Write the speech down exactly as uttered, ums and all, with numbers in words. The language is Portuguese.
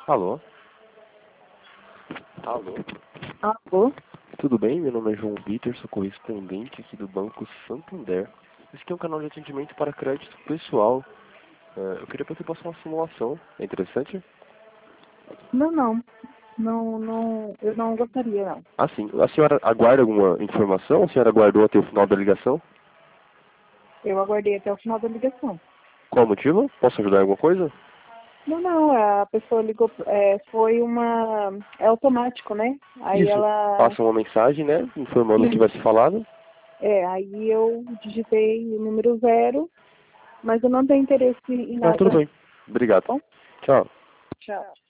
Alô? Alô? Alô? Tudo bem? Meu nome é João Vitor, sou correspondente aqui do Banco Santander. Esse aqui é um canal de atendimento para crédito pessoal. Eh, eu queria que você passasse uma simulação. É interessante? Não, não. Não, não, eu não gostaria, não. Ah, sim. A senhora aguarda alguma informação? A senhora aguardou até o final da ligação? Eu aguardei até o final da ligação. Qual o motivo? Posso ajudar em alguma coisa? Não, não, a pessoa ligou, é, foi uma, é automático, né? Aí Isso. ela, Passa uma mensagem, né? Informando o que vai ser falado. é, aí eu digitei o número zero, mas eu não tenho interesse em Ah, tudo nada, bem. Obrigado. tá bom? Tchau. Tchau.